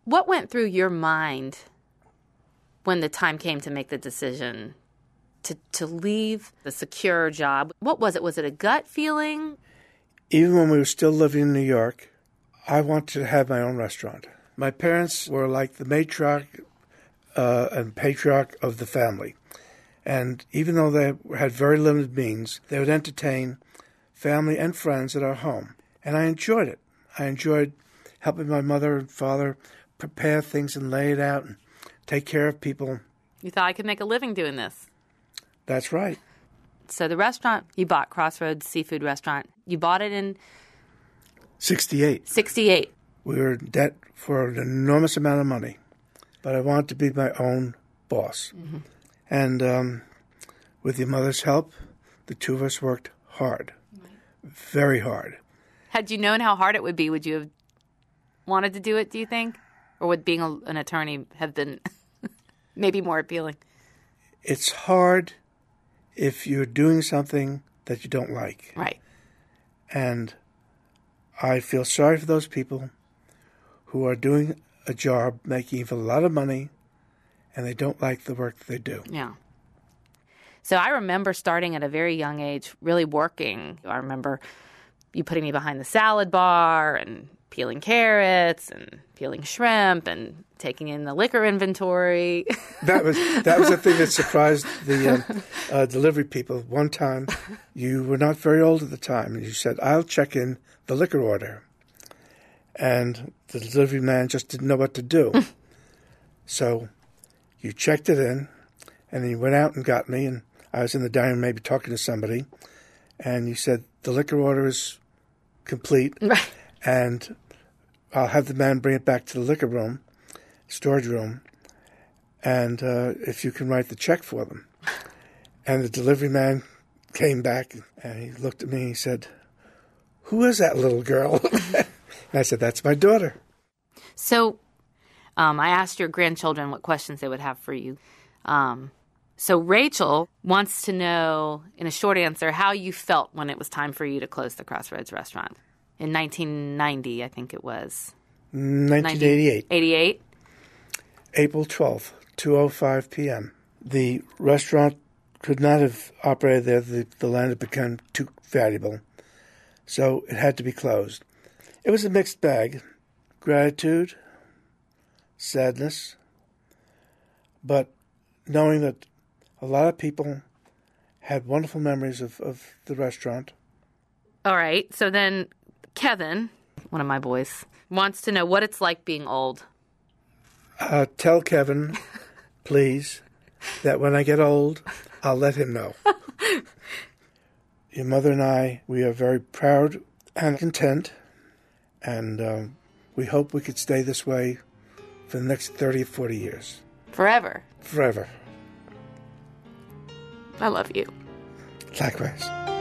What went through your mind when the time came to make the decision to leave the secure job? What was it? Was it a gut feeling? Even when we were still living in New York, I wanted to have my own restaurant. My parents were like the matriarch and patriarch of the family. And even though they had very limited means, they would entertain family and friends at our home. And I enjoyed it. I enjoyed helping my mother and father prepare things and lay it out and take care of people. You thought I could make a living doing this? That's right. So the restaurant you bought, Crossroads Seafood Restaurant, you bought it in 68. 68. We were in debt for an enormous amount of money, but I wanted to be my own boss. Mm-hmm. And with your mother's help, the two of us worked hard, very hard. Had you known how hard it would be, would you have wanted to do it, do you think? Or would being an attorney have been maybe more appealing? It's hard if you're doing something that you don't like. Right. And I feel sorry for those people who are doing a job making a lot of money and they don't like the work that they do. Yeah. So I remember starting at a very young age, really working. I remember you putting me behind the salad bar and peeling carrots and peeling shrimp and taking in the liquor inventory. That was the thing that surprised the delivery people. One time, you were not very old at the time, and you said, "I'll check in the liquor order." And the delivery man just didn't know what to do. So you checked it in, and then you went out and got me, and I was in the dining room maybe talking to somebody, and you said, "The liquor order is complete, right, and I'll have the man bring it back to the liquor room, storage room, and if you can write the check for them." And the delivery man came back, and he looked at me and he said, "Who is that little girl?" And I said, "That's my daughter." So I asked your grandchildren what questions they would have for you. So Rachel wants to know, in a short answer, how you felt when it was time for you to close the Crossroads restaurant. In 1990, I think it was. 1988. 88? April 12th, 2:05 p.m. The restaurant could not have operated there. The land had become too valuable. So it had to be closed. It was a mixed bag. Gratitude, sadness, but knowing that a lot of people had wonderful memories of the restaurant. All right. So then Kevin, one of my boys, wants to know what it's like being old. Tell Kevin, please, that when I get old, I'll let him know. Your mother and I, we are very proud and content, and we hope we could stay this way for the next 30 or 40 years. Forever. Forever. I love you. Likewise.